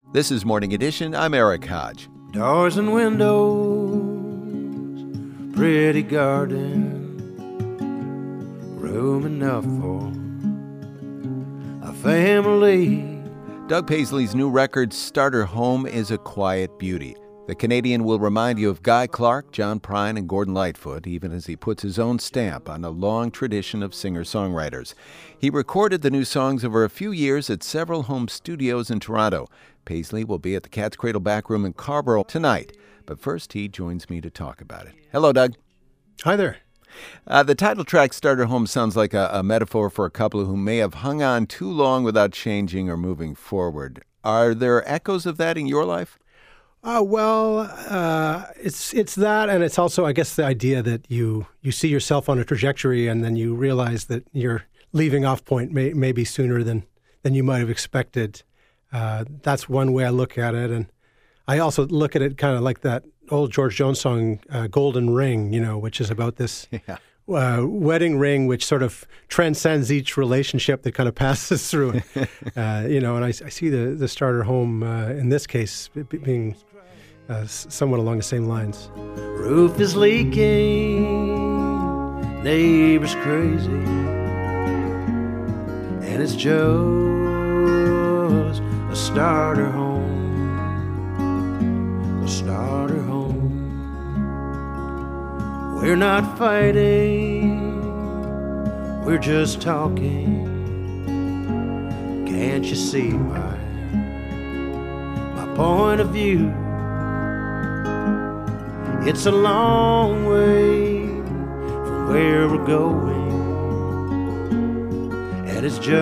This is Morning Edition. I'm Eric Hodge. Doors and windows, pretty garden, room enough for a family. Doug Paisley's new record, Starter Home, is a quiet beauty. The Canadian will remind you of Guy Clark, John Prine, and Gordon Lightfoot, even as he puts his own stamp on a long tradition of singer-songwriters. He recorded the new songs over a few years at several home studios in Toronto. Paisley will be at the Cat's Cradle Back Room in Scarborough tonight. But first, he joins me to talk about it. Hello, Doug. Hi there. The title track, Starter Home, sounds like a metaphor for a couple who may have hung on too long without changing or moving forward. Are there echoes of that in your life? It's that, and it's also, I guess, the idea that you see yourself on a trajectory and then you realize that your leaving off point may be sooner than you might have expected. That's one way I look at it. And I also look at it kind of like that old George Jones song, Golden Ring, which is about this wedding ring, which sort of transcends each relationship that kind of passes through it. And I see the Starter Home in this case being somewhat along the same lines. Roof is leaking, neighbors crazy, and it's just a starter home, a starter home. We're not fighting, we're just talking. Can't you see my point of view? It's a long way from where we're going, and it's just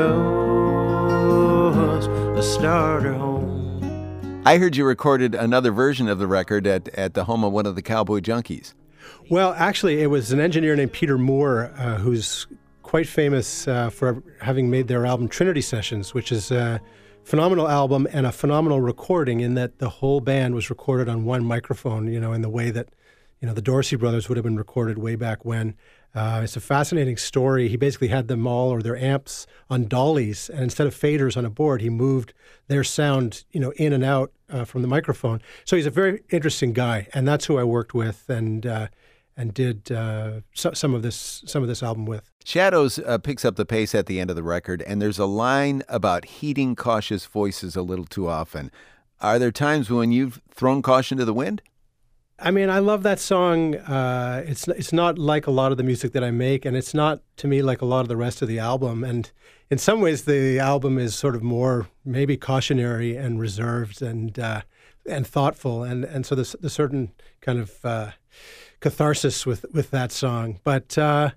a starter home. I heard you recorded another version of the record at the home of one of the Cowboy Junkies. Well, actually, it was an engineer named Peter Moore, who's quite famous for having made their album Trinity Sessions, which is a phenomenal album and a phenomenal recording in that the whole band was recorded on one microphone, in the way that, the Dorsey brothers would have been recorded way back when. It's a fascinating story. He basically had them all, or their amps, on dollies, and instead of faders on a board, he moved their sound, in and out from the microphone. So he's a very interesting guy, and that's who I worked with and did some of this album with. Shadows picks up the pace at the end of the record, and there's a line about heeding cautious voices a little too often. Are there times when you've thrown caution to the wind? I mean, I love that song. It's not like a lot of the music that I make, and it's not, to me, like a lot of the rest of the album. And in some ways, the album is sort of more maybe cautionary and reserved and thoughtful, and so there's a certain kind of catharsis with that song. But I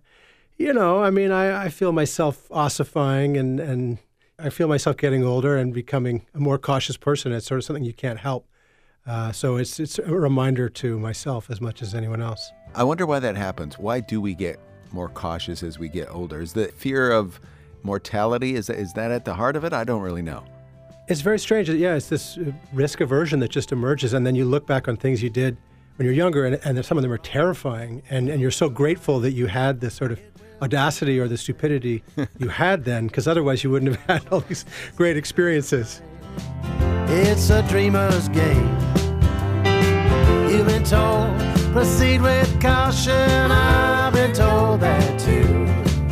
feel myself ossifying, and I feel myself getting older and becoming a more cautious person. It's sort of something you can't help. So it's a reminder to myself as much as anyone else. I wonder why that happens. Why do we get more cautious as we get older? Is the fear of mortality, is that at the heart of it? I don't really know. It's very strange. Yeah, it's this risk aversion that just emerges, and then you look back on things you did when you're younger, and some of them are terrifying, and you're so grateful that you had this sort of audacity or the stupidity you had then, because otherwise you wouldn't have had all these great experiences. It's a dreamer's game. You've been told, proceed with caution. I've been told that too.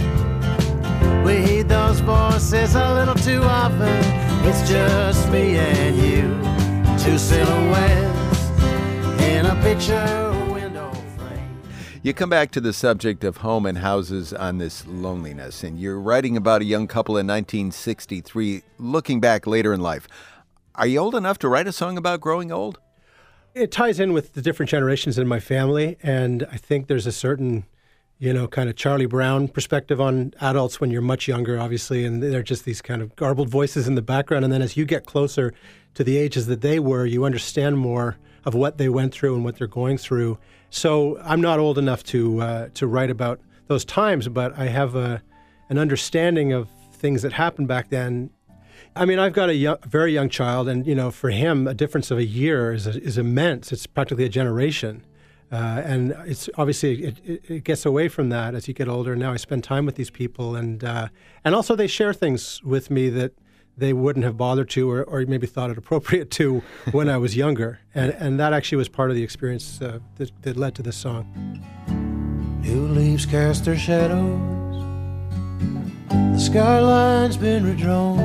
We heed those voices a little too often. It's just me and you, two silhouettes in a picture window frame. You come back to the subject of home and houses on this loneliness, and you're writing about a young couple in 1963, looking back later in life. Are you old enough to write a song about growing old? It ties in with the different generations in my family, and I think there's a certain, kind of Charlie Brown perspective on adults when you're much younger, obviously, and they're just these kind of garbled voices in the background. And then as you get closer to the ages that they were, you understand more of what they went through and what they're going through. So I'm not old enough to write about those times, but I have an understanding of things that happened back then. I mean, I've got a very young child, and, for him, a difference of a year is immense. It's practically a generation. And it's obviously, it gets away from that as you get older. Now I spend time with these people, and also they share things with me that they wouldn't have bothered to or maybe thought it appropriate to when I was younger. And that actually was part of the experience that led to this song. New leaves cast their shadows, the skyline's been redrawn.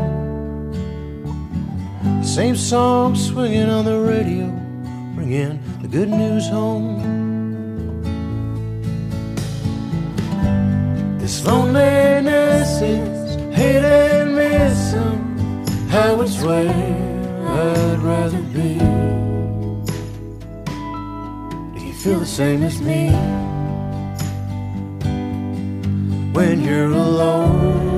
The same song swinging on the radio, bringing the good news home. This loneliness is hate and missing, how it's where I'd rather be. Do you feel the same as me when you're alone?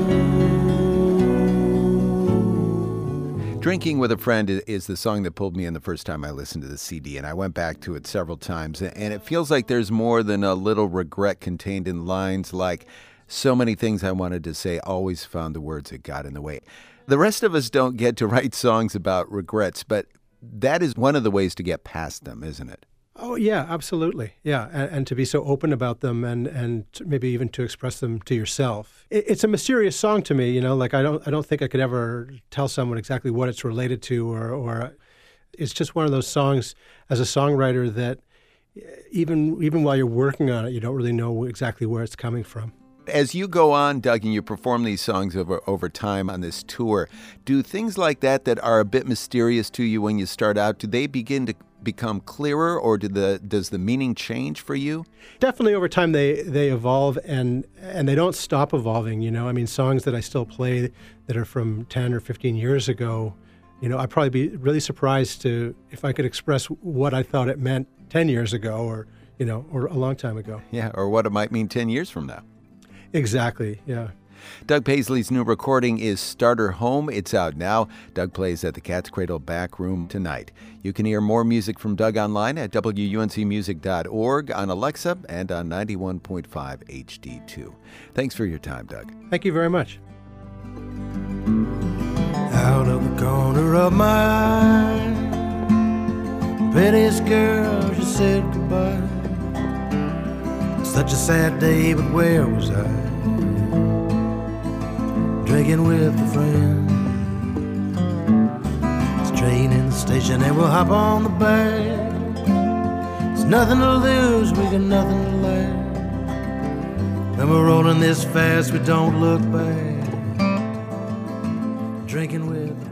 Drinking with a Friend is the song that pulled me in the first time I listened to the CD, and I went back to it several times, and it feels like there's more than a little regret contained in lines like, so many things I wanted to say, always found the words that got in the way. The rest of us don't get to write songs about regrets, but that is one of the ways to get past them, isn't it? Oh, yeah, absolutely. Yeah, and to be so open about them and maybe even to express them to yourself. It's a mysterious song to me, like I don't think I could ever tell someone exactly what it's related to or it's just one of those songs as a songwriter that even while you're working on it, you don't really know exactly where it's coming from. As you go on, Doug, and you perform these songs over time on this tour, do things like that are a bit mysterious to you when you start out, do they begin to become clearer, or does the meaning change for you? Definitely over time they evolve, and they don't stop evolving, I mean, songs that I still play that are from 10 or 15 years ago, I'd probably be really surprised if I could express what I thought it meant 10 years ago or a long time ago. Yeah, or what it might mean 10 years from now. Exactly, yeah. Doug Paisley's new recording is Starter Home. It's out now. Doug plays at the Cat's Cradle Back Room tonight. You can hear more music from Doug online at WUNCmusic.org, on Alexa, and on 91.5 HD2. Thanks for your time, Doug. Thank you very much. Out of the corner of my eye, prettiest girl just said goodbye. Such a sad day, but where was I? Drinking with a friend. It's train in the station and we'll hop on the back. There's nothing to lose, we got nothing to lack. And we're rolling this fast, we don't look back. Drinking with